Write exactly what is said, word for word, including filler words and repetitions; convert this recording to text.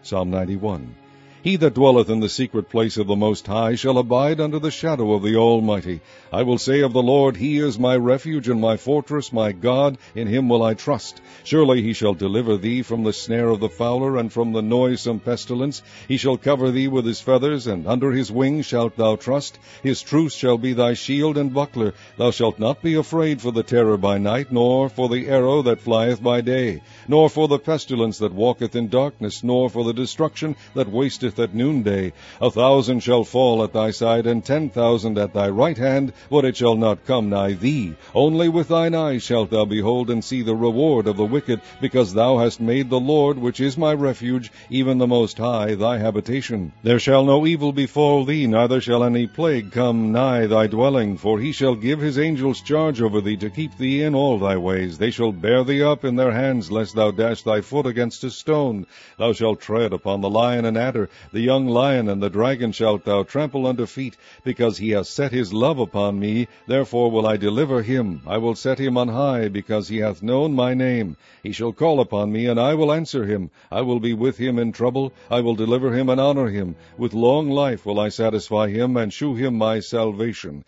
Psalm ninety-one. He that dwelleth in the secret place of the Most High shall abide under the shadow of the Almighty. I will say of the Lord, He is my refuge and my fortress, my God, in Him will I trust. Surely He shall deliver thee from the snare of the fowler, and from the noisome pestilence. He shall cover thee with His feathers, and under His wings shalt thou trust. His truth shall be thy shield and buckler. Thou shalt not be afraid for the terror by night, nor for the arrow that flieth by day, nor for the pestilence that walketh in darkness, nor for the destruction that wasteth at noonday. A thousand shall fall at thy side, and ten thousand at thy right hand, but it shall not come nigh thee. Only with thine eyes shalt thou behold and see the reward of the wicked, because thou hast made the Lord, which is my refuge, even the Most High, thy habitation. There shall no evil befall thee, neither shall any plague come nigh thy dwelling. For He shall give His angels charge over thee, to keep thee in all thy ways. They shall bear thee up in their hands, lest thou dash thy foot against a stone. Thou shalt tread upon the lion and adder, the young lion and the dragon shalt thou trample under feet. Because He hath set His love upon me, therefore will I deliver him. I will set him on high, because he hath known my name. He shall call upon me, and I will answer him. I will be with him in trouble. I will deliver him and honor him. With long life will I satisfy him, and shew him my salvation.